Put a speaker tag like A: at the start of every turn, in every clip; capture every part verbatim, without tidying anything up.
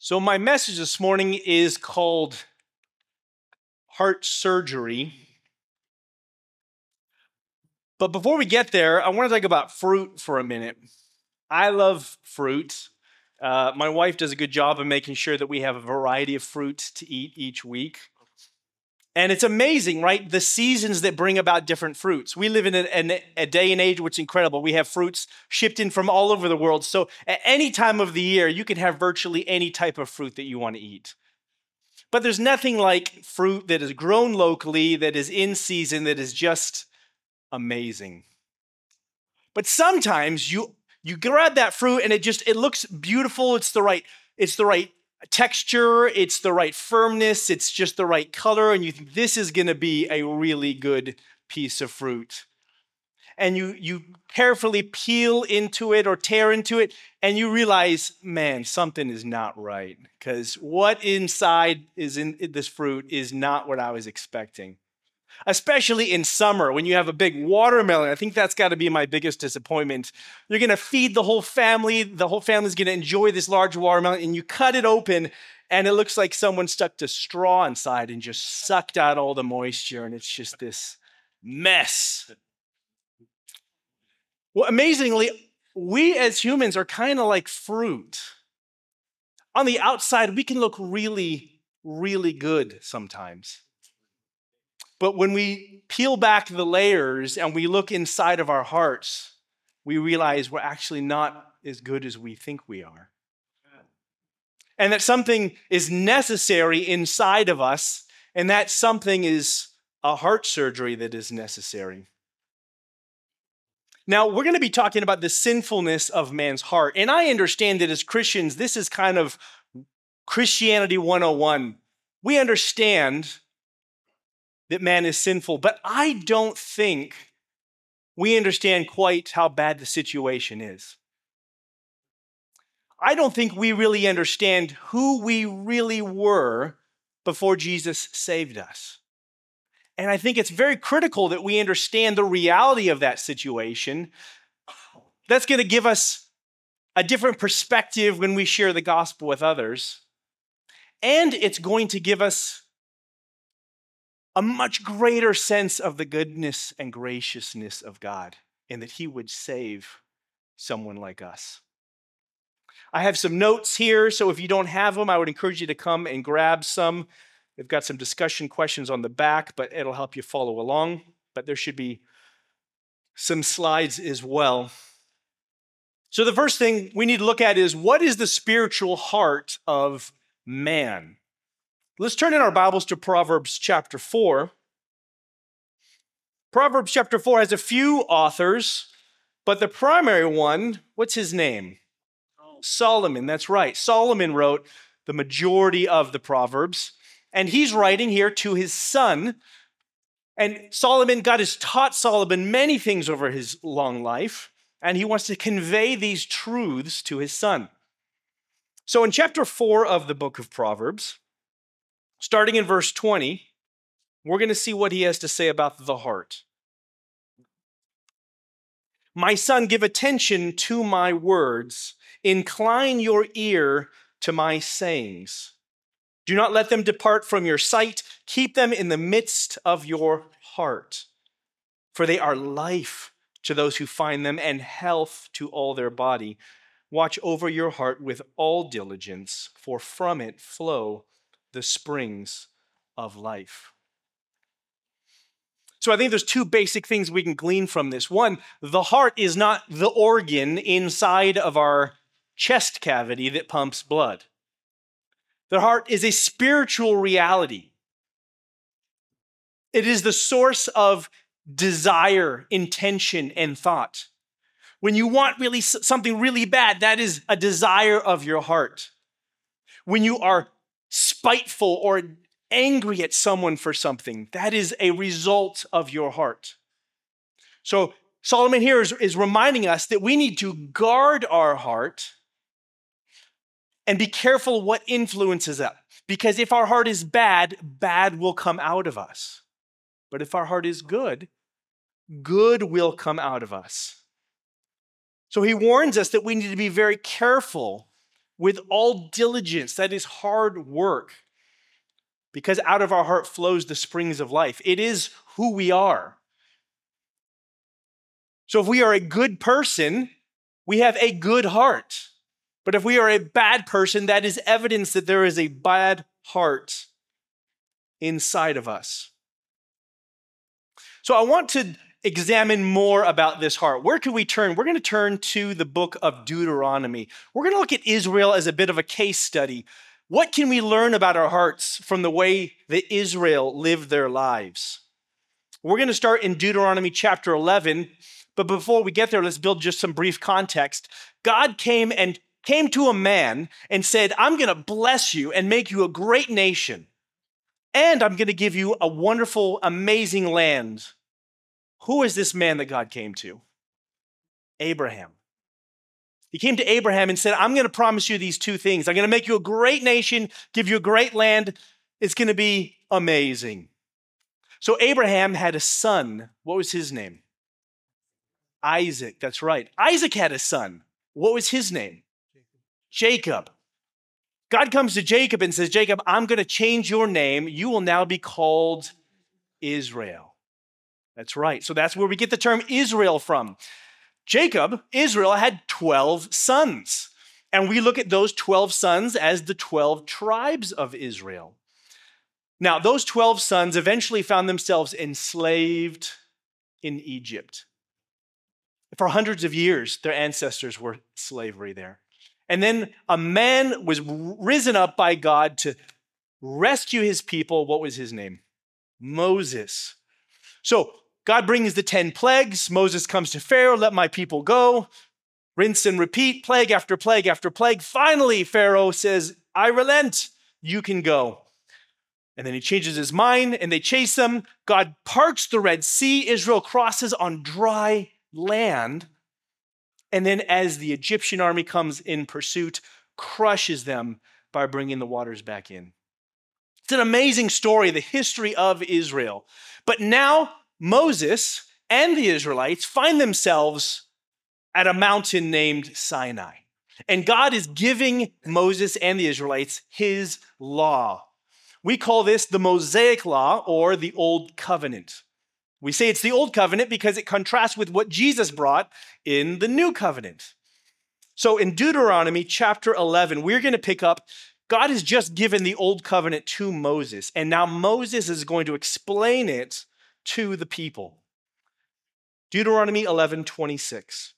A: So, my message this morning is called Heart Surgery. But before we get there, I want to talk about fruit for a minute. I love fruit. Uh, my wife does a good job of making sure that we have a variety of fruit to eat each week. And it's amazing, right? The seasons that bring about different fruits. We live in a, a day and age which is incredible. We have fruits shipped in from all over the world. So at any time of the year, you can have virtually any type of fruit that you want to eat. But there's nothing like fruit that is grown locally, that is in season, that is just amazing. But sometimes you you grab that fruit and it just it looks beautiful. It's the right it's the right texture, it's the right firmness, it's just the right color, and you think this is going to be a really good piece of fruit. And you you carefully peel into it or tear into it, and you realize, man, something is not right, because what inside is in this fruit is not what I was expecting. Especially in summer when you have a big watermelon. I think that's got to be my biggest disappointment. You're going to feed the whole family. The whole family's going to enjoy this large watermelon, and you cut it open, and it looks like someone stuck a straw inside and just sucked out all the moisture, and it's just this mess. Well, amazingly, we as humans are kind of like fruit. On the outside, we can look really, really good sometimes. But when we peel back the layers and we look inside of our hearts, we realize we're actually not as good as we think we are. And that something is necessary inside of us, and that something is a heart surgery that is necessary. Now, we're going to be talking about the sinfulness of man's heart. And I understand that as Christians, this is kind of Christianity one oh one. We understand that man is sinful, but I don't think we understand quite how bad the situation is. I don't think we really understand who we really were before Jesus saved us. And I think it's very critical that we understand the reality of that situation. That's going to give us a different perspective when we share the gospel with others. And it's going to give us a much greater sense of the goodness and graciousness of God, and that he would save someone like us. I have some notes here, so if you don't have them, I would encourage you to come and grab some. They've got some discussion questions on the back, but it'll help you follow along. But there should be some slides as well. So the first thing we need to look at is, what is the spiritual heart of man? Let's turn in our Bibles to Proverbs chapter four. Proverbs chapter four has a few authors, but the primary one, what's his name? Solomon, that's right. Solomon wrote the majority of the Proverbs, and he's writing here to his son. And Solomon, God has taught Solomon many things over his long life, and he wants to convey these truths to his son. So in chapter four of the book of Proverbs, starting in verse twenty, we're going to see what he has to say about the heart. My son, give attention to my words. Incline your ear to my sayings. Do not let them depart from your sight. Keep them in the midst of your heart. For they are life to those who find them and health to all their body. Watch over your heart with all diligence, for from it flow the springs of life. So I think there's two basic things we can glean from this. One, the heart is not the organ inside of our chest cavity that pumps blood. The heart is a spiritual reality. It is the source of desire, intention, and thought. When you want really something really bad, that is a desire of your heart. When you are spiteful or angry at someone for something, that is a result of your heart. So Solomon here is, is reminding us that we need to guard our heart and be careful what influences it. Because if our heart is bad, bad will come out of us. But if our heart is good, good will come out of us. So he warns us that we need to be very careful with all diligence. That is hard work, because out of our heart flows the springs of life. It is who we are. So if we are a good person, we have a good heart. But if we are a bad person, that is evidence that there is a bad heart inside of us. So I want to examine more about this heart. Where can we turn? We're going to turn to the book of Deuteronomy. We're going to look at Israel as a bit of a case study. What can we learn about our hearts from the way that Israel lived their lives? We're going to start in Deuteronomy chapter eleven, but before we get there, let's build just some brief context. God came and came to a man and said, I'm going to bless you and make you a great nation, and I'm going to give you a wonderful, amazing land. Who is this man that God came to? Abraham. He came to Abraham and said, I'm going to promise you these two things. I'm going to make you a great nation, give you a great land. It's going to be amazing. So Abraham had a son. What was his name? Isaac. That's right. Isaac had a son. What was his name? Jacob. God comes to Jacob and says, Jacob, I'm going to change your name. You will now be called Israel. That's right. So that's where we get the term Israel from. Jacob, Israel, had twelve sons. And we look at those twelve sons as the twelve tribes of Israel. Now, those twelve sons eventually found themselves enslaved in Egypt. For hundreds of years, their ancestors were slavery there. And then a man was risen up by God to rescue his people. What was his name? Moses. So God brings the ten plagues. Moses comes to Pharaoh, let my people go. Rinse and repeat, plague after plague after plague. Finally, Pharaoh says, I relent, you can go. And then he changes his mind and they chase him. God parts the Red Sea. Israel crosses on dry land. And then as the Egyptian army comes in pursuit, crushes them by bringing the waters back in. It's an amazing story, the history of Israel. But now Moses and the Israelites find themselves at a mountain named Sinai. And God is giving Moses and the Israelites his law. We call this the Mosaic Law or the Old Covenant. We say it's the Old Covenant because it contrasts with what Jesus brought in the New Covenant. So in Deuteronomy chapter eleven, we're going to pick up, God has just given the Old Covenant to Moses, and now Moses is going to explain it to the people. Deuteronomy eleven twenty-six.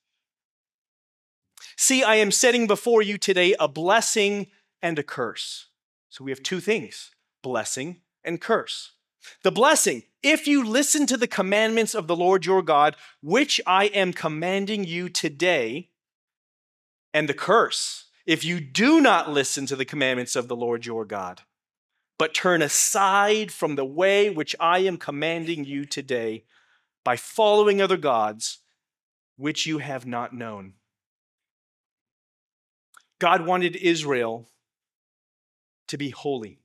A: See, I am setting before you today a blessing and a curse. So we have two things, blessing and curse. The blessing, if you listen to the commandments of the Lord your God, which I am commanding you today, and the curse, if you do not listen to the commandments of the Lord your God, but turn aside from the way which I am commanding you today by following other gods, which you have not known. God wanted Israel to be holy.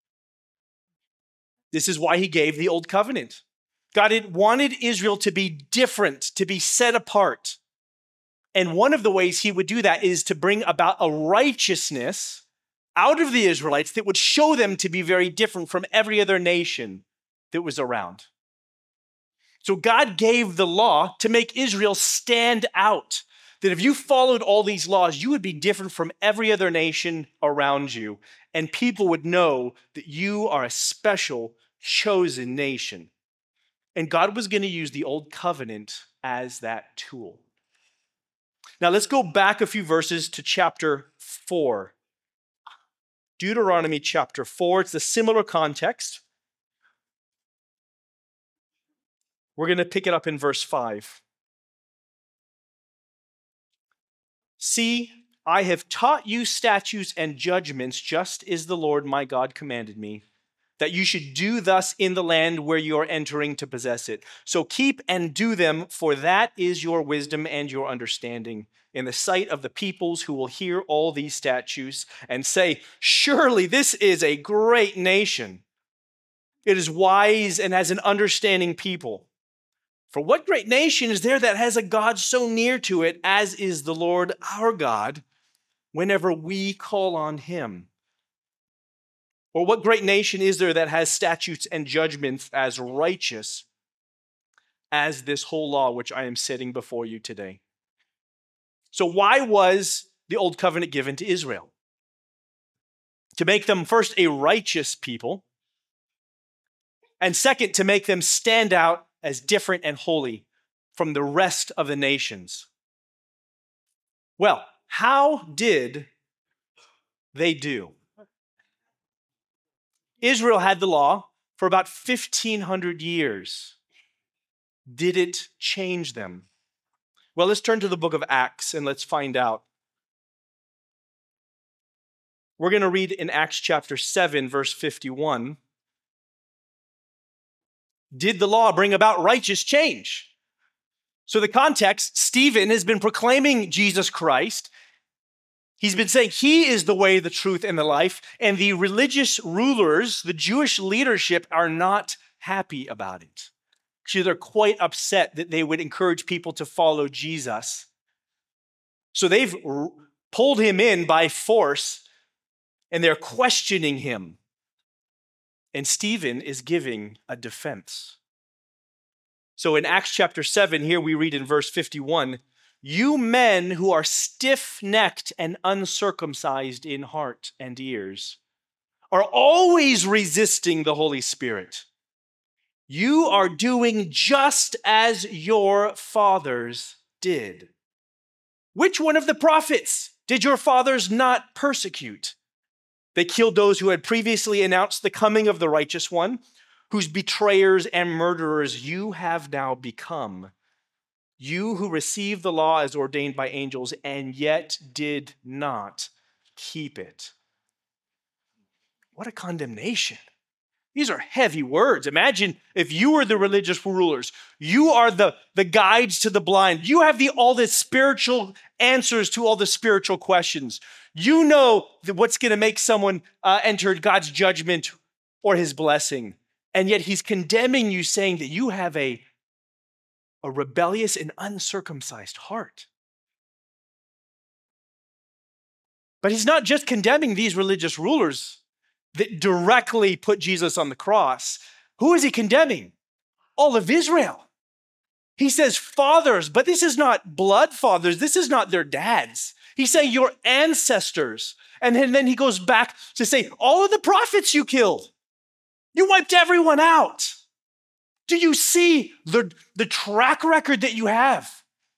A: This is why he gave the Old Covenant. God had wanted Israel to be different, to be set apart. And one of the ways he would do that is to bring about a righteousness out of the Israelites that would show them to be very different from every other nation that was around. So God gave the law to make Israel stand out. That if you followed all these laws, you would be different from every other nation around you. And people would know that you are a special, chosen nation. And God was going to use the Old Covenant as that tool. Now let's go back a few verses to chapter four. Deuteronomy chapter four. It's a similar context. We're going to pick it up in verse five. See, I have taught you statutes and judgments, just as the Lord my God commanded me, that you should do thus in the land where you are entering to possess it. So keep and do them, for that is your wisdom and your understanding in the sight of the peoples who will hear all these statutes and say, surely this is a great nation. It is wise and has an understanding people. For what great nation is there that has a God so near to it as is the Lord our God? whenever we call on him? Or what great nation is there that has statutes and judgments as righteous as this whole law which I am setting before you today? So why was the Old Covenant given to Israel? To make them first a righteous people, and second, to make them stand out as different and holy from the rest of the nations. Well, how did they do? Israel had the law for about fifteen hundred years. Did it change them? Well, let's turn to the book of Acts and let's find out. We're going to read in Acts chapter seven, verse fifty-one. Did the law bring about righteous change? So the context, Stephen has been proclaiming Jesus Christ. He's been saying he is the way, the truth, and the life. And the religious rulers, the Jewish leadership, are not happy about it. Actually, they're quite upset that they would encourage people to follow Jesus. So they've r- pulled him in by force, and they're questioning him. And Stephen is giving a defense. So in Acts chapter seven, here we read in verse fifty-one, "You men who are stiff-necked and uncircumcised in heart and ears are always resisting the Holy Spirit. You are doing just as your fathers did. Which one of the prophets did your fathers not persecute? They killed those who had previously announced the coming of the righteous one, whose betrayers and murderers you have now become. You who received the law as ordained by angels and yet did not keep it." What a condemnation. These are heavy words. Imagine if you were the religious rulers. You are the, the guides to the blind. You have the, all the spiritual answers to all the spiritual questions. You know what's going to make someone uh, enter God's judgment or his blessing. And yet he's condemning you, saying that you have a, a rebellious and uncircumcised heart. But he's not just condemning these religious rulers that directly put Jesus on the cross. Who is he condemning? All of Israel. He says fathers, but this is not blood fathers. This is not their dads. He's saying your ancestors. And then, then he goes back to say, all of the prophets you killed. You wiped everyone out. Do you see the, the track record that you have?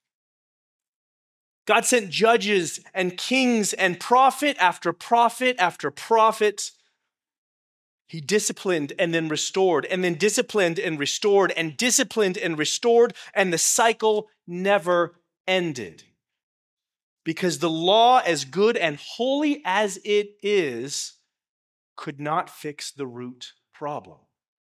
A: God sent judges and kings and prophet after prophet after prophet. He disciplined and then restored, and then disciplined and restored, and disciplined and restored, and the cycle never ended. Because the law, as good and holy as it is, could not fix the root problem.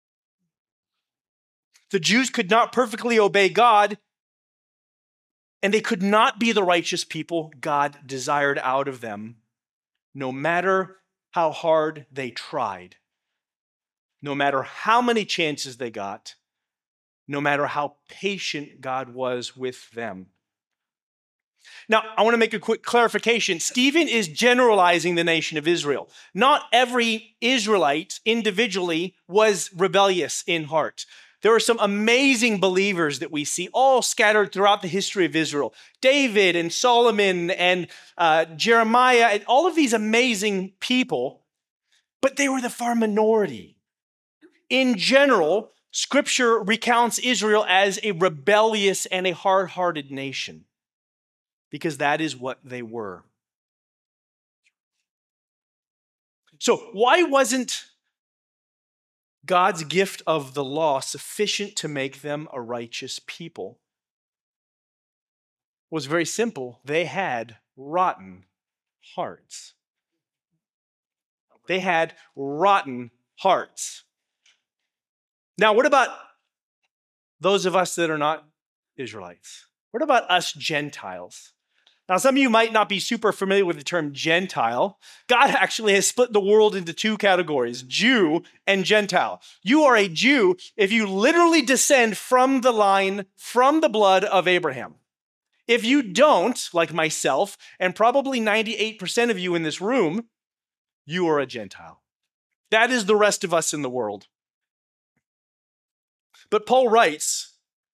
A: The Jews could not perfectly obey God, and they could not be the righteous people God desired out of them, no matter how hard they tried. No matter how many chances they got, no matter how patient God was with them. Now, I want to make a quick clarification. Stephen is generalizing the nation of Israel. Not every Israelite individually was rebellious in heart. There are some amazing believers that we see all scattered throughout the history of Israel. David and Solomon and uh, Jeremiah and all of these amazing people, but they were the far minority. In general, Scripture recounts Israel as a rebellious and a hard-hearted nation because that is what they were. So why wasn't God's gift of the law sufficient to make them a righteous people? It was very simple. They had rotten hearts. They had rotten hearts. Now, what about those of us that are not Israelites? What about us Gentiles? Now, some of you might not be super familiar with the term Gentile. God actually has split the world into two categories, Jew and Gentile. You are a Jew if you literally descend from the line, from the blood of Abraham. If you don't, like myself, and probably ninety-eight percent of you in this room, you are a Gentile. That is the rest of us in the world. But Paul writes,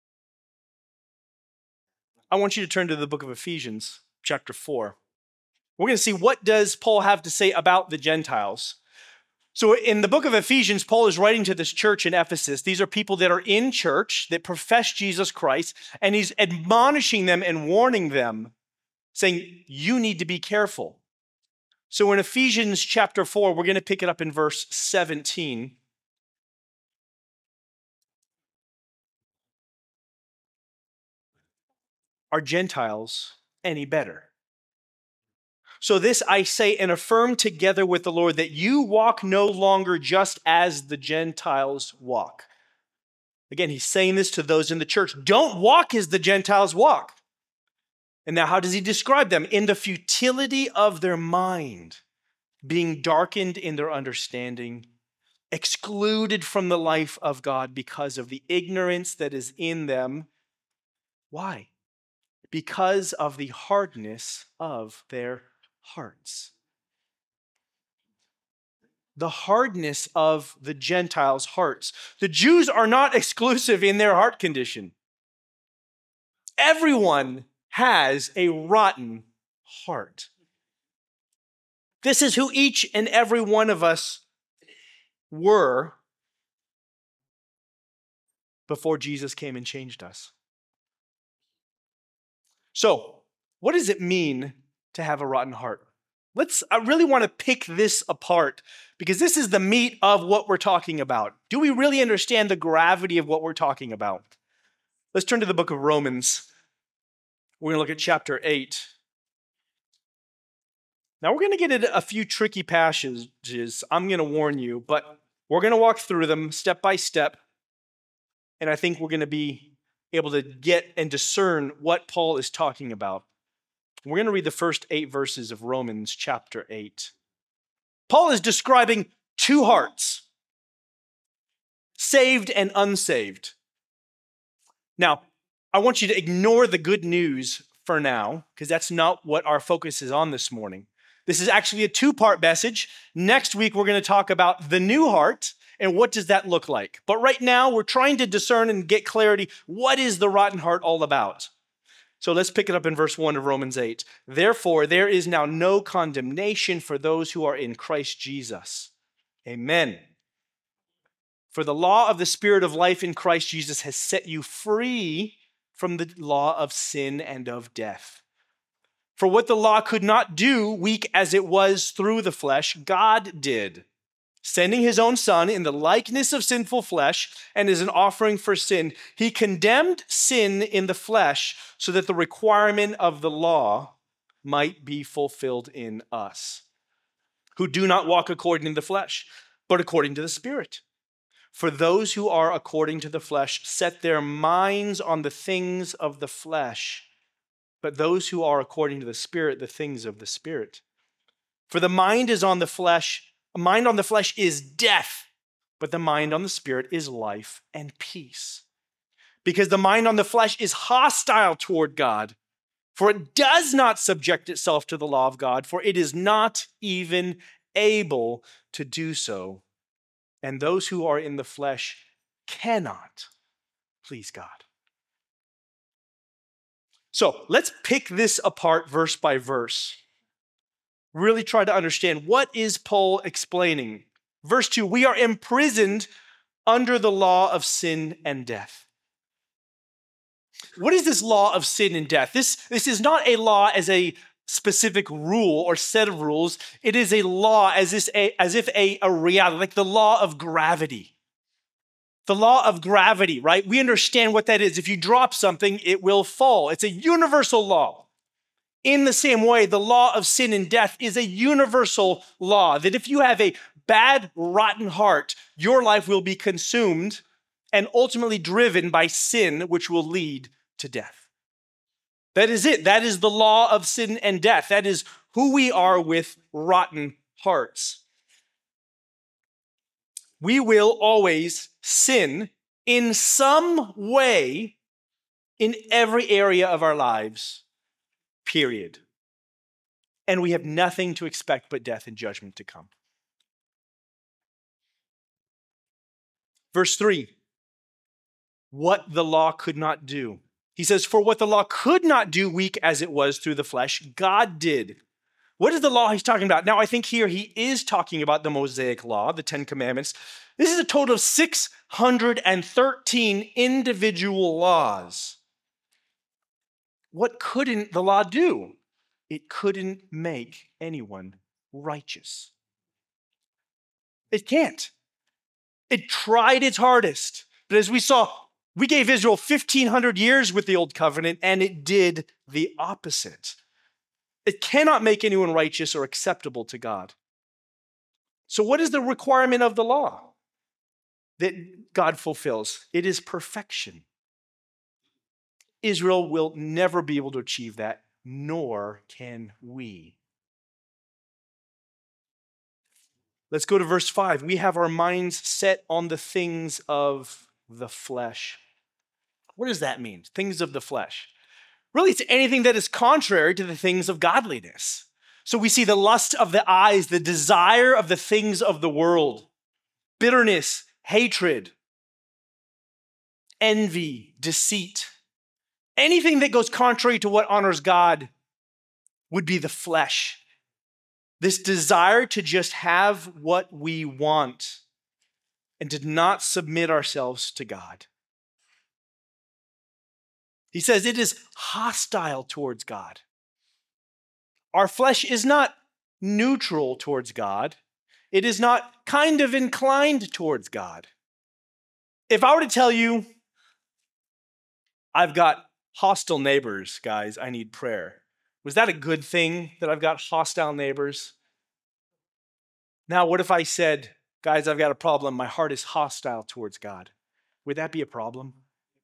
A: I want you to turn to the book of Ephesians, chapter four. We're going to see, what does Paul have to say about the Gentiles? So in the book of Ephesians, Paul is writing to this church in Ephesus. These are people that are in church, that profess Jesus Christ, and he's admonishing them and warning them, saying, you need to be careful. So in Ephesians chapter four, we're going to pick it up in verse seventeen. Are Gentiles any better? So this I say and affirm together with the Lord, that you walk no longer just as the Gentiles walk. Again, he's saying this to those in the church. Don't walk as the Gentiles walk. And now how does he describe them? In the futility of their mind, being darkened in their understanding, excluded from the life of God because of the ignorance that is in them. Why? Because of the hardness of their hearts. The hardness of the Gentiles' hearts. The Jews are not exclusive in their heart condition. Everyone has a rotten heart. This is who each and every one of us were before Jesus came and changed us. So, what does it mean to have a rotten heart? Let's, I really want to pick this apart because this is the meat of what we're talking about. Do we really understand the gravity of what we're talking about? Let's turn to the book of Romans. We're going to look at chapter eight. Now we're going to get into a few tricky passages, I'm going to warn you, but we're going to walk through them step by step. And I think we're going to be able to get and discern what Paul is talking about. We're going to read the first eight verses of Romans chapter eight. Paul is describing two hearts, saved and unsaved. Now, I want you to ignore the good news for now, because that's not what our focus is on this morning. This is actually a two-part message. Next week, we're going to talk about the new heart and what does that look like. But right now, we're trying to discern and get clarity. What is the rotten heart all about? So let's pick it up in verse one of Romans eight. Therefore, there is now no condemnation for those who are in Christ Jesus. Amen. For the law of the Spirit of life in Christ Jesus has set you free from the law of sin and of death. For what the law could not do, weak as it was through the flesh, God did, sending his own Son in the likeness of sinful flesh and as an offering for sin. He condemned sin in the flesh so that the requirement of the law might be fulfilled in us, who do not walk according to the flesh, but according to the Spirit. For those who are according to the flesh set their minds on the things of the flesh, but those who are according to the Spirit, the things of the Spirit. For the mind is on the flesh, a mind on the flesh is death, but the mind on the Spirit is life and peace. Because the mind on the flesh is hostile toward God, for it does not subject itself to the law of God, for it is not even able to do so. And those who are in the flesh cannot please God. So let's pick this apart verse by verse. Really try to understand, what is Paul explaining? Verse two, we are imprisoned under the law of sin and death. What is this law of sin and death? This, this is not a law as a specific rule or set of rules. It is a law as, this a, as if a, a reality, like the law of gravity. The law of gravity, right? We understand what that is. If you drop something, it will fall. It's a universal law. In the same way, the law of sin and death is a universal law, that if you have a bad, rotten heart, your life will be consumed and ultimately driven by sin, which will lead to death. That is it. That is the law of sin and death. That is who we are with rotten hearts. We will always sin in some way in every area of our lives period. And we have nothing to expect but death and judgment to come. Verse three, what the law could not do. He says, for what the law could not do, weak as it was through the flesh, God did. What is the law he's talking about? Now, I think here he is talking about the Mosaic law, the Ten Commandments. This is a total of six hundred thirteen individual laws. What couldn't the law do? It couldn't make anyone righteous. It can't. It tried its hardest. But as we saw, we gave Israel fifteen hundred years with the Old Covenant, and it did the opposite. It cannot make anyone righteous or acceptable to God. So what is the requirement of the law that God fulfills? It is perfection. Israel will never be able to achieve that, nor can we. Let's go to verse five. We have our minds set on the things of the flesh. What does that mean? Things of the flesh. Really, it's anything that is contrary to the things of godliness. So we see the lust of the eyes, the desire of the things of the world, bitterness, hatred, envy, deceit. Anything that goes contrary to what honors God would be the flesh. This desire to just have what we want and to not submit ourselves to God. He says it is hostile towards God. Our flesh is not neutral towards God. It is not kind of inclined towards God. If I were to tell you, I've got hostile neighbors, guys, I need prayer. Was that a good thing that I've got hostile neighbors? Now, what if I said, guys, I've got a problem. My heart is hostile towards God. Would that be a problem?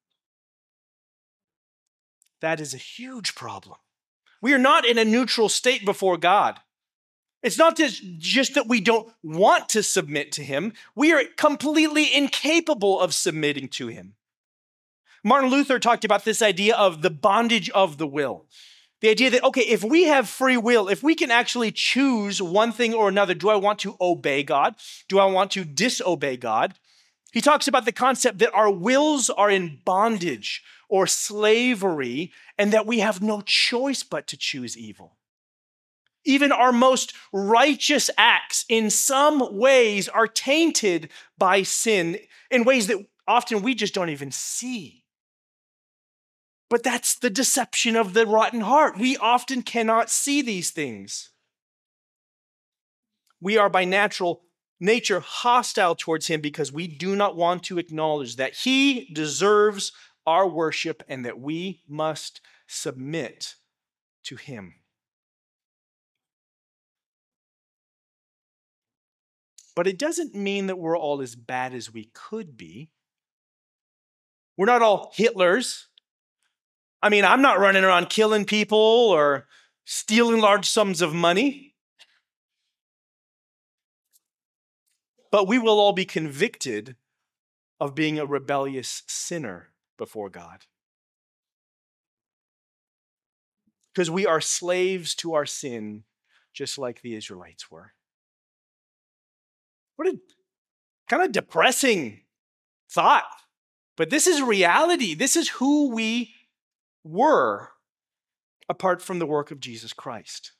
A: That is a huge problem. We are not in a neutral state before God. It's not just that we don't want to submit to him. We are completely incapable of submitting to him. Martin Luther talked about this idea of the bondage of the will. The idea that, okay, if we have free will, if we can actually choose one thing or another, do I want to obey God? Do I want to disobey God? He talks about the concept that our wills are in bondage or slavery, and that we have no choice but to choose evil. Even our most righteous acts in some ways are tainted by sin in ways that often we just don't even see. But that's the deception of the rotten heart. We often cannot see these things. We are by natural nature hostile towards him because we do not want to acknowledge that he deserves our worship and that we must submit to him. But it doesn't mean that we're all as bad as we could be. We're not all Hitlers. I mean, I'm not running around killing people or stealing large sums of money. But we will all be convicted of being a rebellious sinner before God. Because we are slaves to our sin, just like the Israelites were. What a kind of depressing thought. But this is reality. This is who we were apart from the work of Jesus Christ.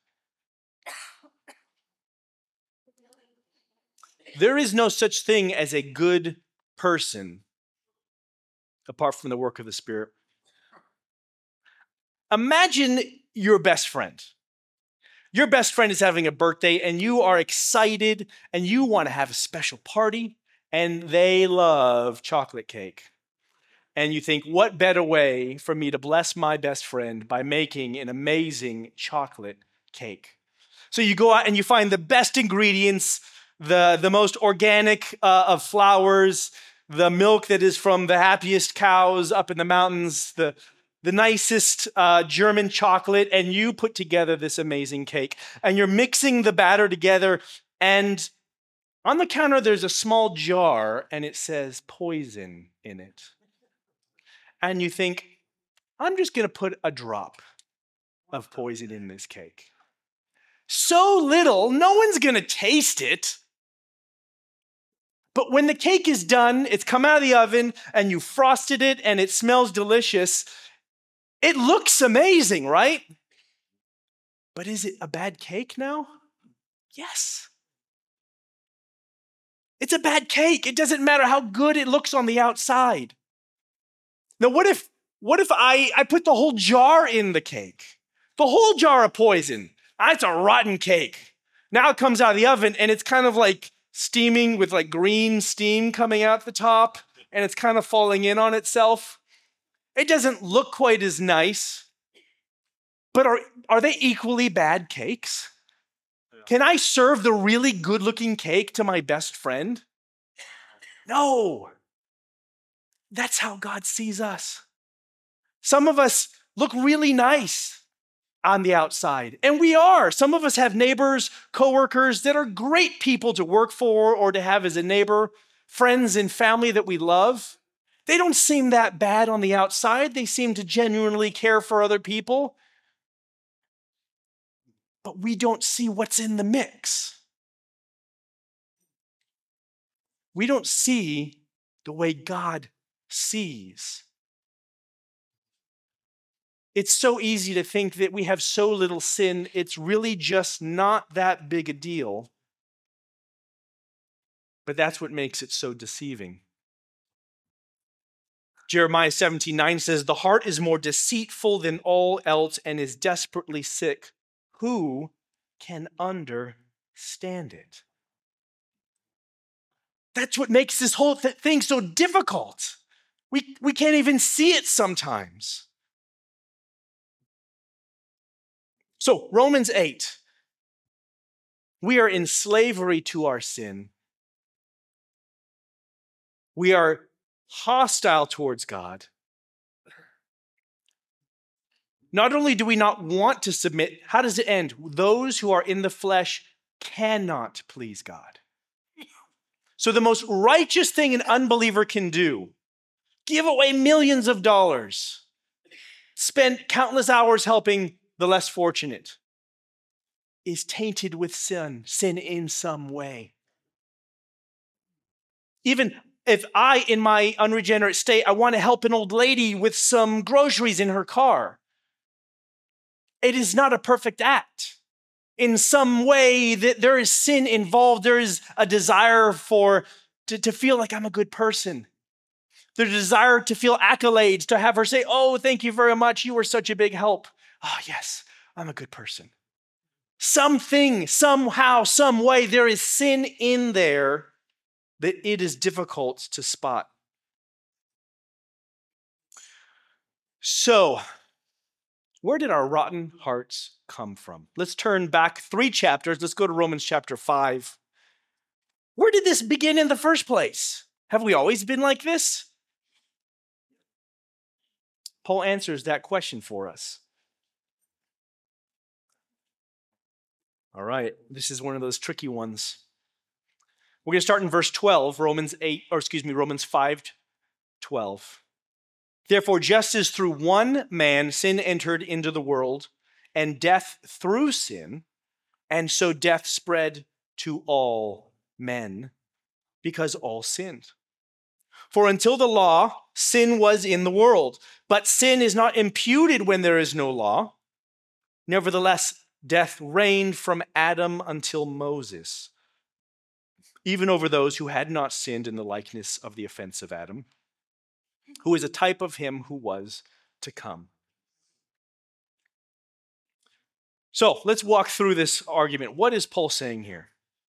A: There is no such thing as a good person apart from the work of the Spirit. Imagine your best friend. Your best friend is having a birthday and you are excited and you want to have a special party and they love chocolate cake. And you think, what better way for me to bless my best friend by making an amazing chocolate cake? So you go out and you find the best ingredients, the, the most organic uh, of flours, the milk that is from the happiest cows up in the mountains, the, the nicest uh, German chocolate, and you put together this amazing cake. And you're mixing the batter together, and on the counter there's a small jar, and it says poison in it. And you think, I'm just going to put a drop. of poison in this cake. So little, no one's going to taste it. But when the cake is done, it's come out of the oven and you frosted it and it smells delicious, it looks amazing, right? But is it a bad cake now? Yes. It's a bad cake. It doesn't matter how good it looks on the outside. Now, what if what if I, I put the whole jar in the cake? The whole jar of poison. That's a rotten cake. Now it comes out of the oven and it's kind of like steaming with like green steam coming out the top, and it's kind of falling in on itself. It doesn't look quite as nice, but are, are they equally bad cakes? Can I serve the really good-looking cake to my best friend? No. That's how God sees us. Some of us look really nice on the outside, and we are. Some of us have neighbors, coworkers that are great people to work for or to have as a neighbor, friends and family that we love. They don't seem that bad on the outside. They seem to genuinely care for other people. But we don't see what's in the mix. We don't see the way God sees. It's so easy to think that we have so little sin, it's really just not that big a deal. But that's what makes it so deceiving. Jeremiah seventeen nine says, "The heart is more deceitful than all else and is desperately sick. Who can understand it?" That's what makes this whole th- thing so difficult. We, we can't even see it sometimes. So, Romans eight. We are in slavery to our sin. We are hostile towards God. Not only do we not want to submit, how does it end? Those who are in the flesh cannot please God. So the most righteous thing an unbeliever can do, give away millions of dollars, spend countless hours helping the less fortunate, is tainted with sin, sin in some way. Even if I, in my unregenerate state, I want to help an old lady with some groceries in her car, it is not a perfect act. In some way that there is sin involved, there is a desire for to, to feel like I'm a good person. The desire to feel accolades, to have her say, "Oh, thank you very much. You were such a big help." Oh, yes, I'm a good person. Something, somehow, some way, there is sin in there that it is difficult to spot. So, where did our rotten hearts come from? Let's turn back three chapters. Let's go to Romans chapter five. Where did this begin in the first place? Have we always been like this? Paul answers that question for us. All right, this is one of those tricky ones. We're going to start in verse twelve, Romans eight, or excuse me, Romans five twelve. "Therefore, just as through one man sin entered into the world, and death through sin, and so death spread to all men, because all sinned. For until the law, sin was in the world, but sin is not imputed when there is no law. Nevertheless, death reigned from Adam until Moses, even over those who had not sinned in the likeness of the offense of Adam, who is a type of him who was to come." So let's walk through this argument. What is Paul saying here?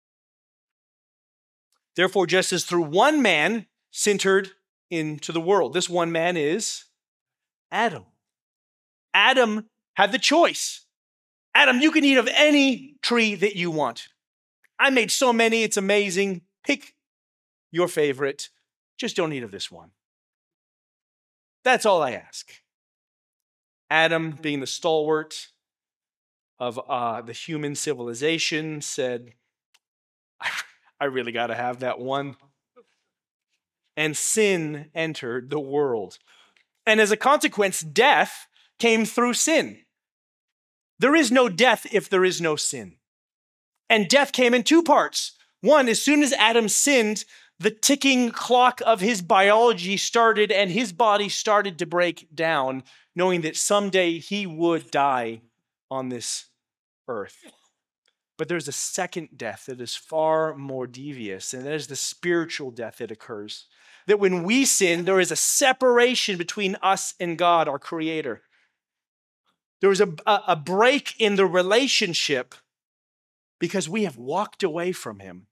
A: Therefore, just as through one man sin entered into the world, this one man is Adam. Adam had the choice. Adam, you can eat of any tree that you want. I made so many, it's amazing. Pick your favorite. Just don't eat of this one. That's all I ask. Adam, being the stalwart of uh, the human civilization, said, I, I really got to have that one. And sin entered the world. And as a consequence, death came through sin. There is no death if there is no sin. And death came in two parts. One, as soon as Adam sinned, the ticking clock of his biology started and his body started to break down, knowing that someday he would die on this earth. But there's a second death that is far more devious, and that is the spiritual death that occurs. That when we sin, there is a separation between us and God, our Creator. There is a, a break in the relationship because we have walked away from Him.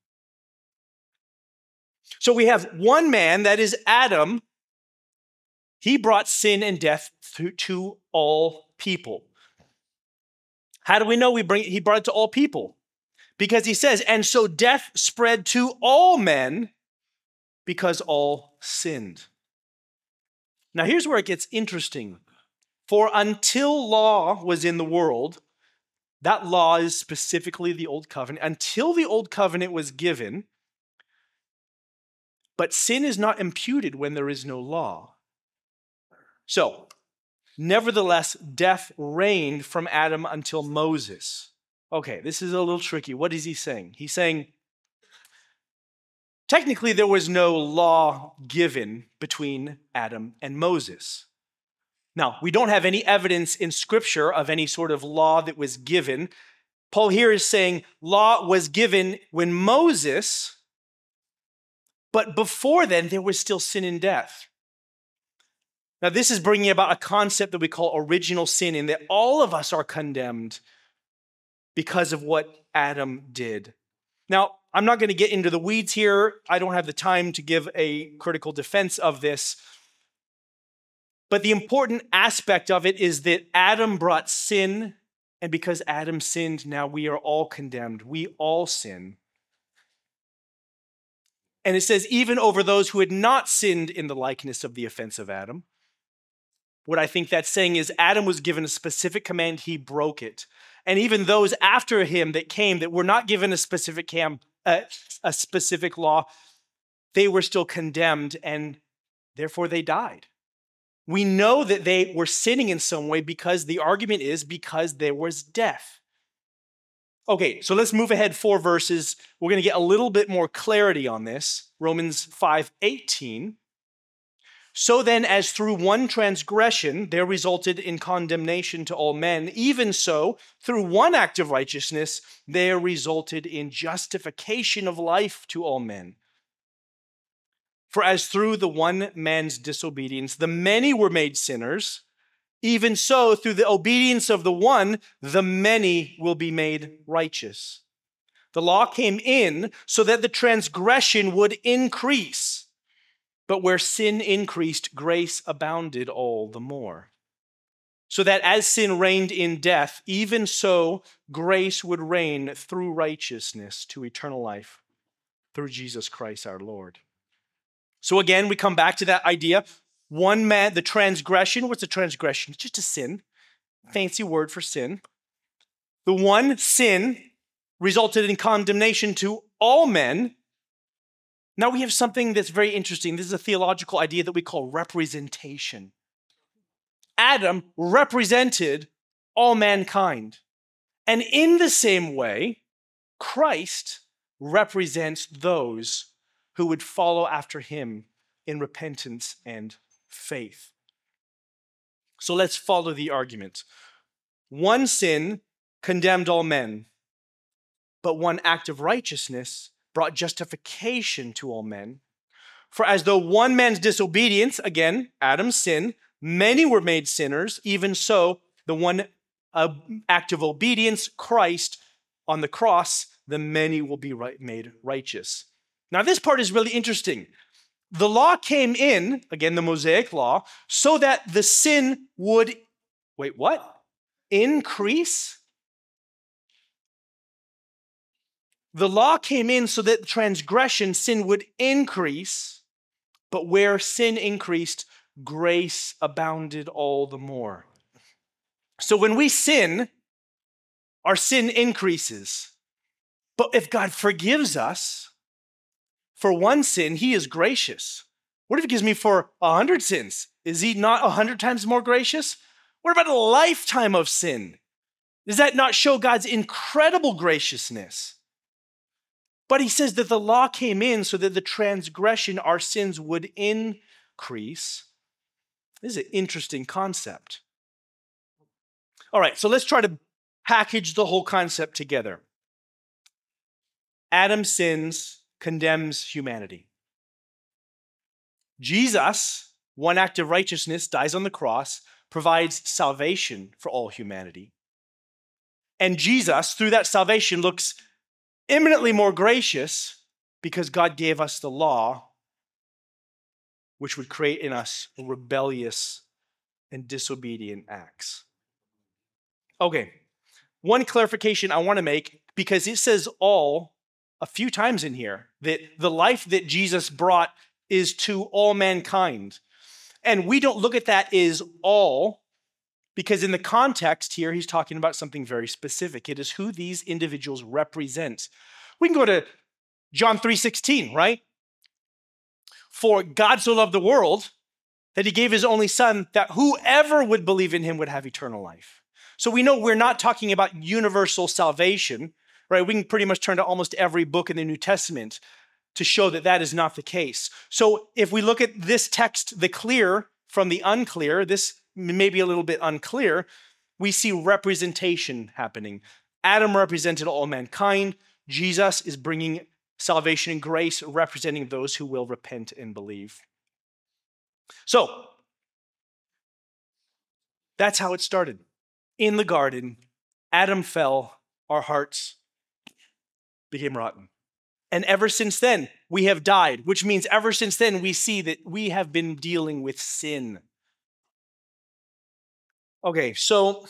A: So we have one man, that is Adam. He brought sin and death to, to all people. How do we know we bring, he brought it to all people? Because he says, and so death spread to all men because all sinned. Now here's where it gets interesting. For until law was in the world, that law is specifically the Old Covenant, until the Old Covenant was given, but sin is not imputed when there is no law. So, nevertheless, death reigned from Adam until Moses. Okay, this is a little tricky. What is he saying? He's saying, technically, there was no law given between Adam and Moses. Now, we don't have any evidence in Scripture of any sort of law that was given. Paul here is saying law was given when Moses, but before then, there was still sin and death. Now, this is bringing about a concept that we call original sin, in that all of us are condemned because of what Adam did. Now, I'm not going to get into the weeds here. I don't have the time to give a critical defense of this. But the important aspect of it is that Adam brought sin, and because Adam sinned, now we are all condemned. We all sin. And it says, even over those who had not sinned in the likeness of the offense of Adam. What I think that's saying is Adam was given a specific command, he broke it. And even those after him that came that were not given a specific cam, uh, a specific law, they were still condemned, and therefore they died. We know that they were sinning in some way because the argument is because there was death. Okay, so let's move ahead four verses. We're going to get a little bit more clarity on this. Romans five eighteen. So then, as through one transgression there resulted in condemnation to all men, even so, through one act of righteousness there resulted in justification of life to all men. For as through the one man's disobedience the many were made sinners, even so through the obedience of the one the many will be made righteous. The law came in so that the transgression would increase. But where sin increased, grace abounded all the more. So that as sin reigned in death, even so grace would reign through righteousness to eternal life through Jesus Christ our Lord. So again, we come back to that idea. One man, the transgression, what's a transgression? It's just a sin. Fancy word for sin. The one sin resulted in condemnation to all men. Now we have something that's very interesting. This is a theological idea that we call representation. Adam represented all mankind. And in the same way, Christ represents those who would follow after him in repentance and faith. So let's follow the argument. One sin condemned all men, but one act of righteousness brought justification to all men. For as though one man's disobedience, again, Adam's sin, many were made sinners, even so, the one uh, act of obedience, Christ, on the cross, the many will be right, made righteous. Now, this part is really interesting. The law came in, again, the Mosaic law, so that the sin would, wait, what? Increase? The law came in so that transgression, sin would increase, but where sin increased, grace abounded all the more. So when we sin, our sin increases. But if God forgives us for one sin, he is gracious. What if he gives me for a hundred sins? Is he not a hundred times more gracious? What about a lifetime of sin? Does that not show God's incredible graciousness? But he says that the law came in so that the transgression, our sins, would increase. This is an interesting concept. All right, so let's try to package the whole concept together. Adam sins, condemns humanity. Jesus, one act of righteousness, dies on the cross, provides salvation for all humanity. And Jesus, through that salvation, looks eminently more gracious because God gave us the law, which would create in us rebellious and disobedient acts. Okay, one clarification I want to make, because it says all a few times in here, that the life that Jesus brought is to all mankind. And we don't look at that as all, because in the context here, he's talking about something very specific. It is who these individuals represent. We can go to John three sixteen, right? For God so loved the world that he gave his only son, that whoever would believe in him would have eternal life. So we know we're not talking about universal salvation, right? We can pretty much turn to almost every book in the New Testament to show that that is not the case. So if we look at this text, the clear from the unclear, this may be a little bit unclear, we see representation happening. Adam represented all mankind. Jesus is bringing salvation and grace, representing those who will repent and believe. So that's how it started. In the garden, Adam fell, our hearts became rotten. And ever since then, we have died, which means ever since then, we see that we have been dealing with sin. Okay, so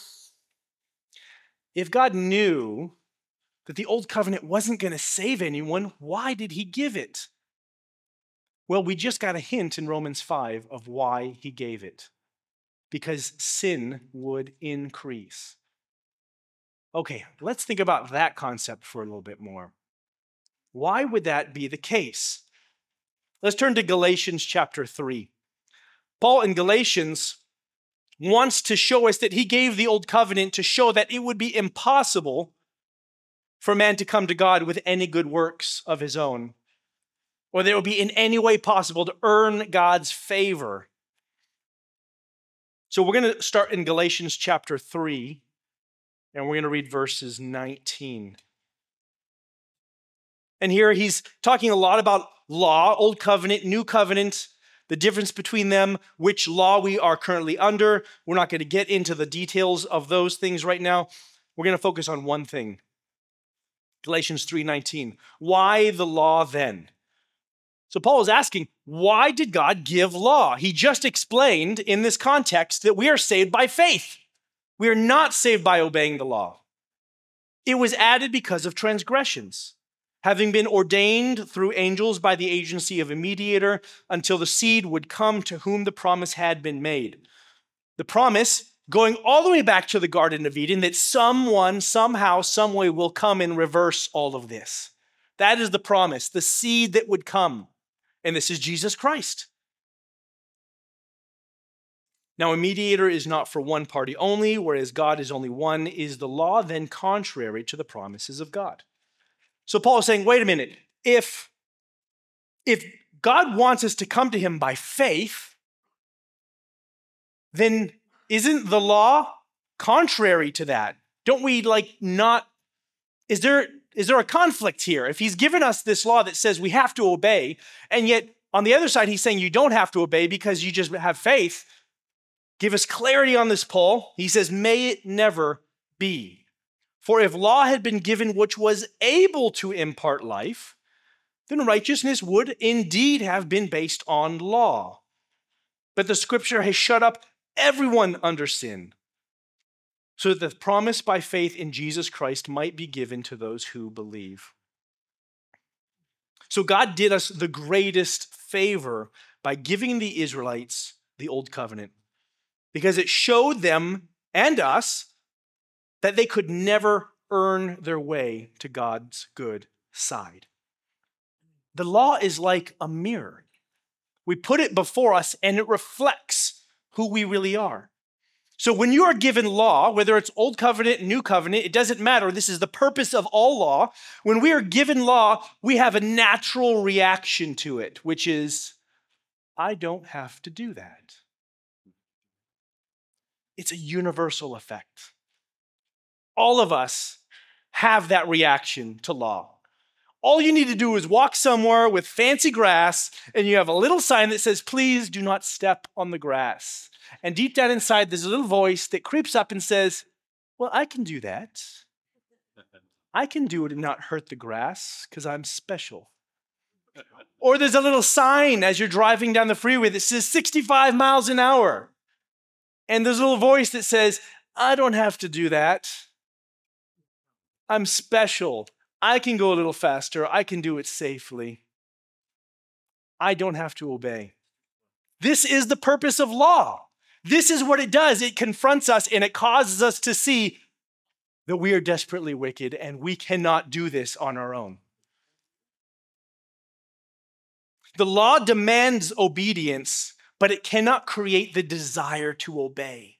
A: if God knew that the old covenant wasn't going to save anyone, why did he give it? Well, we just got a hint in Romans five of why he gave it. Because sin would increase. Okay, let's think about that concept for a little bit more. Why would that be the case? Let's turn to Galatians chapter three. Paul in Galatians wants to show us that he gave the old covenant to show that it would be impossible for man to come to God with any good works of his own, or that it would be in any way possible to earn God's favor. So we're going to start in Galatians chapter three, and we're going to read verses nineteen. And here he's talking a lot about law, old covenant, new covenant, the difference between them, which law we are currently under. We're not going to get into the details of those things right now. We're going to focus on one thing. Galatians three nineteen. Why the law then? So Paul is asking, why did God give law? He just explained in this context that we are saved by faith. We are not saved by obeying the law. It was added because of transgressions, having been ordained through angels by the agency of a mediator until the seed would come to whom the promise had been made. The promise going all the way back to the Garden of Eden that someone, somehow, some way will come and reverse all of this. That is the promise, the seed that would come. And this is Jesus Christ. Now, a mediator is not for one party only, whereas God is only one. Is the law then contrary to the promises of God? So Paul is saying, wait a minute. If, if God wants us to come to him by faith, then isn't the law contrary to that? Don't we like not, is there, is there a conflict here? If he's given us this law that says we have to obey, and yet on the other side, he's saying you don't have to obey because you just have faith. Give us clarity on this, Paul. He says, may it never be. For if law had been given which was able to impart life, then righteousness would indeed have been based on law. But the scripture has shut up everyone under sin, so that the promise by faith in Jesus Christ might be given to those who believe. So God did us the greatest favor by giving the Israelites the old covenant, because it showed them and us that they could never earn their way to God's good side. The law is like a mirror. We put it before us and it reflects who we really are. So when you are given law, whether it's old covenant, new covenant, it doesn't matter. This is the purpose of all law. When we are given law, we have a natural reaction to it, which is, I don't have to do that. It's a universal effect. All of us have that reaction to law. All you need to do is walk somewhere with fancy grass, and you have a little sign that says, please do not step on the grass. And deep down inside, there's a little voice that creeps up and says, well, I can do that. I can do it and not hurt the grass because I'm special. Or there's a little sign as you're driving down the freeway that says sixty-five miles an hour. And there's a little voice that says, I don't have to do that. I'm special. I can go a little faster. I can do it safely. I don't have to obey. This is the purpose of law. This is what it does. It confronts us and it causes us to see that we are desperately wicked and we cannot do this on our own. The law demands obedience, but it cannot create the desire to obey.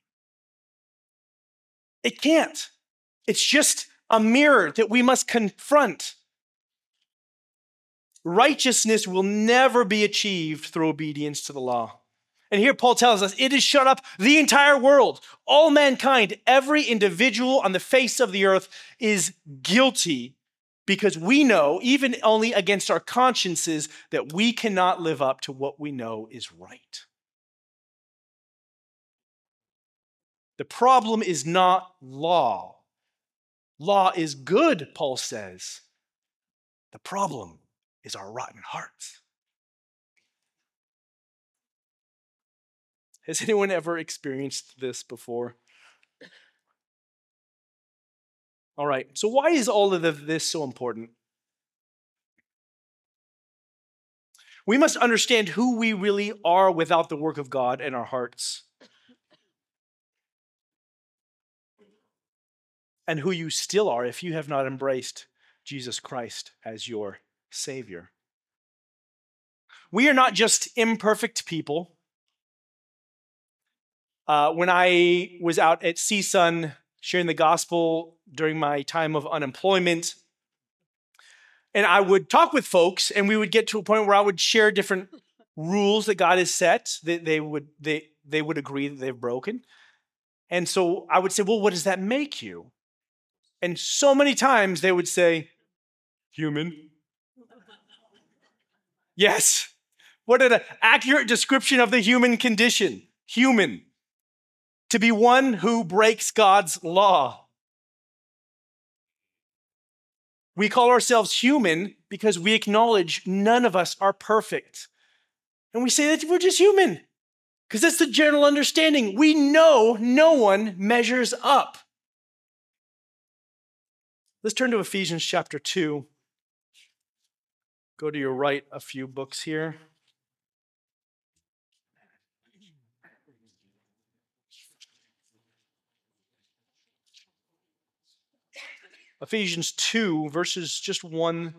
A: It can't. It's just a mirror that we must confront. Righteousness will never be achieved through obedience to the law. And here Paul tells us it has shut up the entire world. All mankind, every individual on the face of the earth is guilty because we know, even only against our consciences, that we cannot live up to what we know is right. The problem is not law. Law is good, Paul says. The problem is our rotten hearts. Has anyone ever experienced this before? All right, so why is all of this so important? We must understand who we really are without the work of God in our hearts. And who you still are if you have not embraced Jesus Christ as your Savior. We are not just imperfect people. Uh, when I was out at C S U N sharing the gospel during my time of unemployment, and I would talk with folks, and we would get to a point where I would share different rules that God has set that they would they they would agree that they've broken. And so I would say, well, what does that make you? And so many times they would say, human. Yes. What an accurate description of the human condition. Human. To be one who breaks God's law. We call ourselves human because we acknowledge none of us are perfect. And we say that we're just human because that's the general understanding. We know no one measures up. Let's turn to Ephesians chapter two. Go to your right a few books here. Ephesians two, verses just one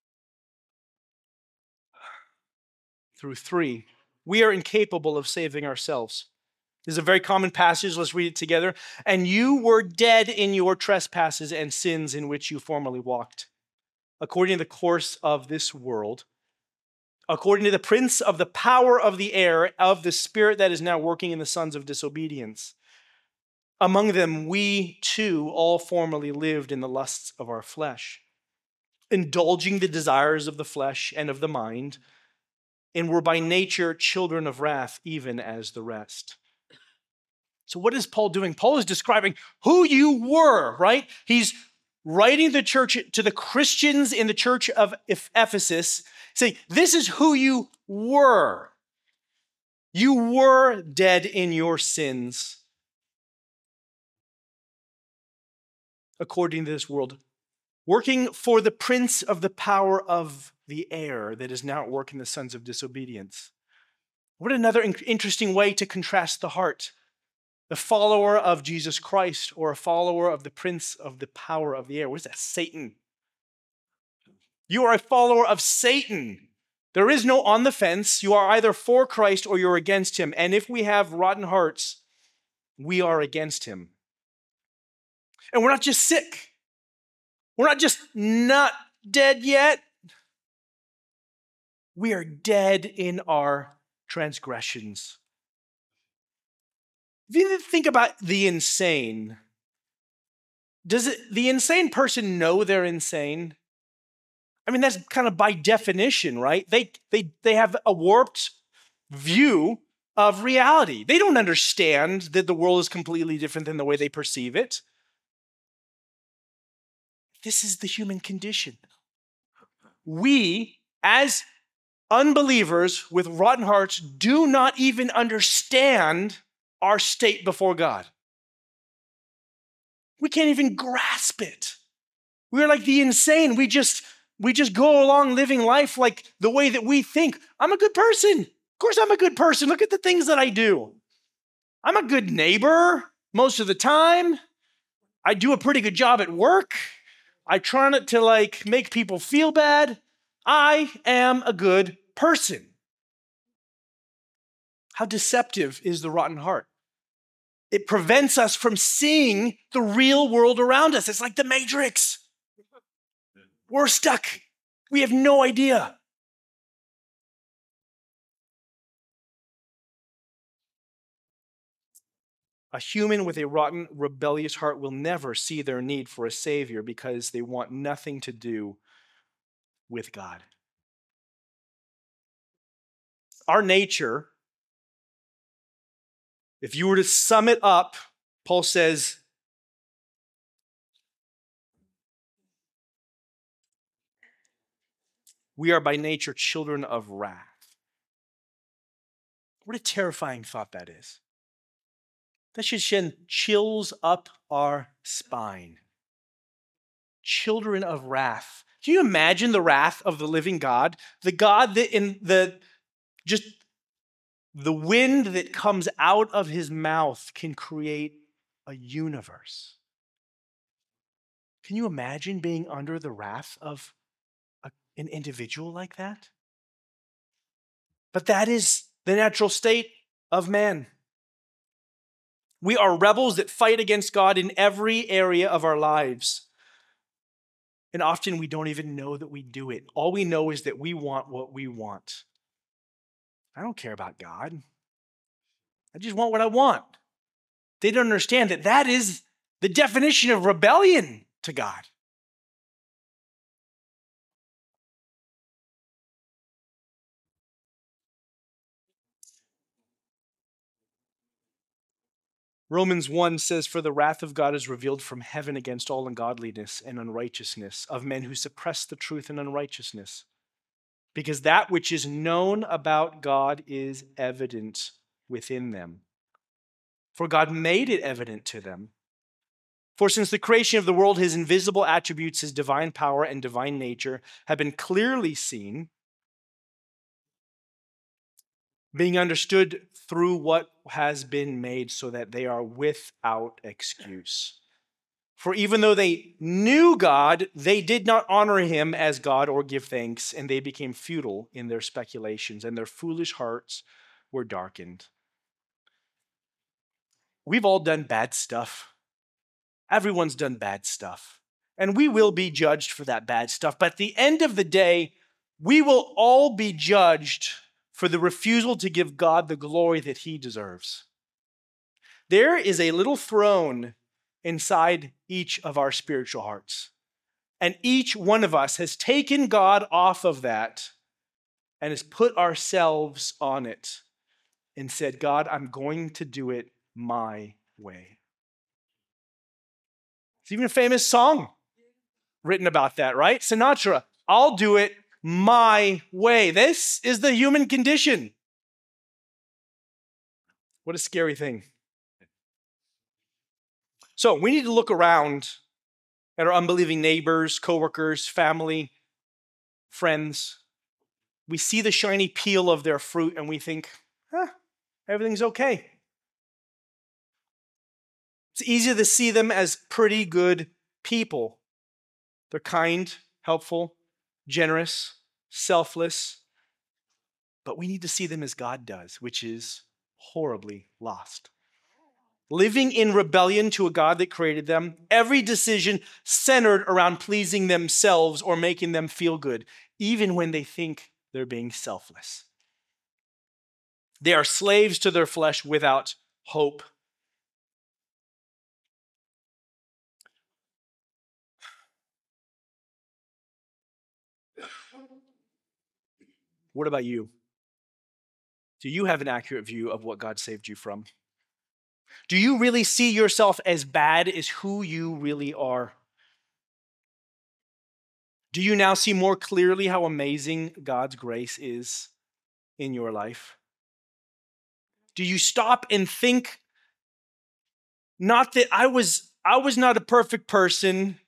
A: through three. We are incapable of saving ourselves. This is a very common passage. Let's read it together. And you were dead in your trespasses and sins in which you formerly walked, according to the course of this world, according to the prince of the power of the air, of the spirit that is now working in the sons of disobedience. Among them, we too all formerly lived in the lusts of our flesh, indulging the desires of the flesh and of the mind, and were by nature children of wrath, even as the rest. So what is Paul doing? Paul is describing who you were, right? He's writing the church to the Christians in the church of Ephesus, saying, this is who you were. You were dead in your sins, according to this world, working for the prince of the power of the air that is now at work in the sons of disobedience. What another interesting way to contrast the heart. The follower of Jesus Christ or a follower of the prince of the power of the air. What is that? Satan. You are a follower of Satan. There is no on the fence. You are either for Christ or you're against him. And if we have rotten hearts, we are against him. And we're not just sick. We're not just not dead yet. We are dead in our transgressions. If you think about the insane, does it, the insane person know they're insane? I mean, that's kind of by definition, right? They, they, they have a warped view of reality. They don't understand that the world is completely different than the way they perceive it. This is the human condition. We, as unbelievers with rotten hearts, do not even understand our state before God. We can't even grasp it. We're like the insane. We just, we just go along living life like the way that we think. I'm a good person. Of course I'm a good person. Look at the things that I do. I'm a good neighbor most of the time. I do a pretty good job at work. I try not to like make people feel bad. I am a good person. How deceptive is the rotten heart? It prevents us from seeing the real world around us. It's like the Matrix. We're stuck. We have no idea. A human with a rotten, rebellious heart will never see their need for a savior because they want nothing to do with God. Our nature, if you were to sum it up, Paul says, we are by nature children of wrath. What a terrifying thought that is. That should send chills up our spine. Children of wrath. Can you imagine the wrath of the living God? The God that in the, just the wind that comes out of his mouth can create a universe. Can you imagine being under the wrath of a, an individual like that? But that is the natural state of man. We are rebels that fight against God in every area of our lives. And often we don't even know that we do it. All we know is that we want what we want. I don't care about God. I just want what I want. They don't understand that that is the definition of rebellion to God. Romans one says, for the wrath of God is revealed from heaven against all ungodliness and unrighteousness of men who suppress the truth in unrighteousness. Because that which is known about God is evident within them. For God made it evident to them. For since the creation of the world, his invisible attributes, his divine power and divine nature have been clearly seen, being understood through what has been made, so that they are without excuse. For even though they knew God, they did not honor him as God or give thanks, and they became futile in their speculations, and their foolish hearts were darkened. We've all done bad stuff. Everyone's done bad stuff. And we will be judged for that bad stuff. But at the end of the day, we will all be judged for the refusal to give God the glory that he deserves. There is a little throne inside each of our spiritual hearts. And each one of us has taken God off of that and has put ourselves on it and said, God, I'm going to do it my way. It's even a famous song written about that, right? Sinatra, I'll do it my way. This is the human condition. What a scary thing. So we need to look around at our unbelieving neighbors, coworkers, family, friends. We see the shiny peel of their fruit and we think, huh, everything's okay. It's easy to see them as pretty good people. They're kind, helpful, generous, selfless. But we need to see them as God does, which is horribly lost. living in rebellion to a God that created them, every decision centered around pleasing themselves or making them feel good, even when they think they're being selfless. They are slaves to their flesh without hope. What about you? Do you have an accurate view of what God saved you from? Do you really see yourself as bad as who you really are? Do you now see more clearly how amazing God's grace is in your life? Do you stop and think, not that I was I was not a perfect person.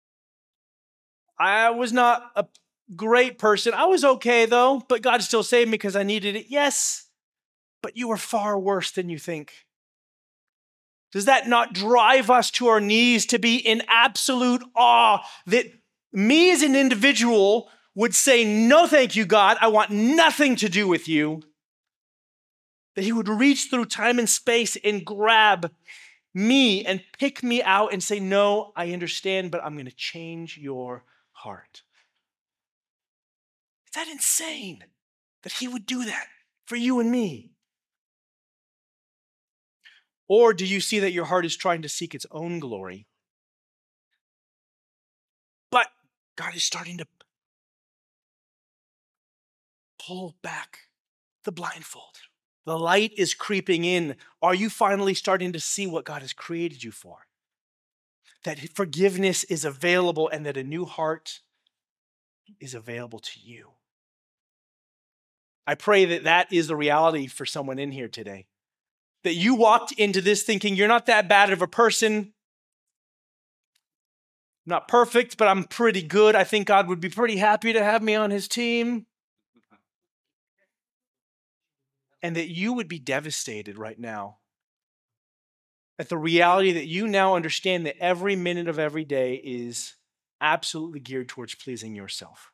A: I was not a great person. I was okay though, but God still saved me because I needed it. Yes, but you were far worse than you think. Does that not drive us to our knees to be in absolute awe that me as an individual would say, no, thank you, God. I want nothing to do with you. That he would reach through time and space and grab me and pick me out and say, no, I understand, but I'm going to change your heart. Is that insane that he would do that for you and me? Or do you see that your heart is trying to seek its own glory? But God is starting to pull back the blindfold. The light is creeping in. Are you finally starting to see what God has created you for? That forgiveness is available and that a new heart is available to you. I pray that that is the reality for someone in here today. That you walked into this thinking you're not that bad of a person. I'm not perfect, but I'm pretty good. I think God would be pretty happy to have me on his team. And that you would be devastated right now at the reality that you now understand that every minute of every day is absolutely geared towards pleasing yourself.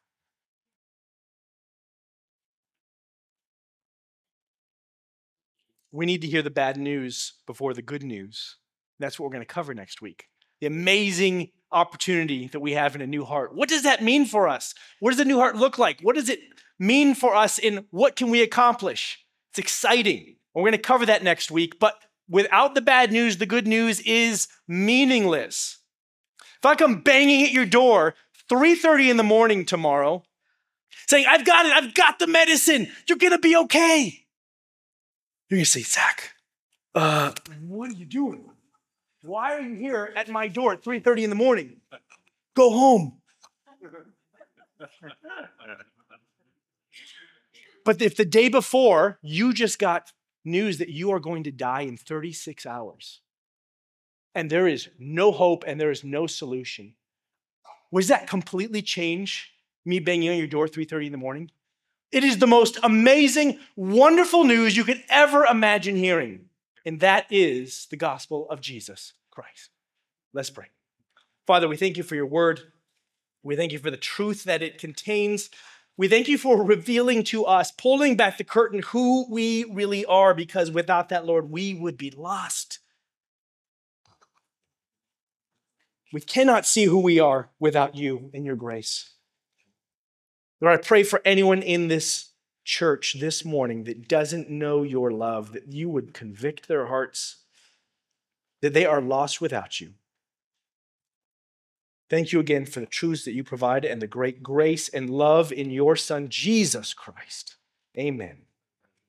A: We need to hear the bad news before the good news. That's what we're going to cover next week. The amazing opportunity that we have in a new heart. What does that mean for us? What does a new heart look like? What does it mean for us in what can we accomplish? It's exciting. We're going to cover that next week, but without the bad news, the good news is meaningless. If I come banging at your door three thirty in the morning tomorrow, saying, I've got it, I've got the medicine, you're going to be okay. You're going to say, Zach, uh, what are you doing? Why are you here at my door at three thirty in the morning? Go home. But if the day before you just got news that you are going to die in thirty-six hours, and there is no hope and there is no solution, does that completely change me banging on your door at three thirty in the morning? It is the most amazing, wonderful news you could ever imagine hearing. And that is the gospel of Jesus Christ. Let's pray. Father, we thank you for your word. We thank you for the truth that it contains. We thank you for revealing to us, pulling back the curtain, who we really are, because without that, Lord, we would be lost. We cannot see who we are without you and your grace. Lord, I pray for anyone in this church this morning that doesn't know your love, that you would convict their hearts, that they are lost without you. Thank you again for the truths that you provide and the great grace and love in your Son, Jesus Christ. Amen.